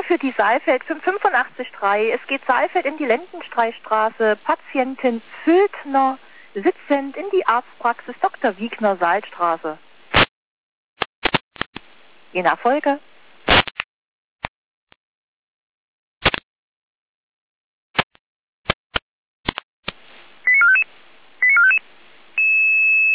für die Saalfeld 585-3. Es geht Saalfeld in die Lendenstreichstraße. Patientin Füldner, sitzend in die Arztpraxis Dr. Wiegner, Saalstraße. Je nach Folge.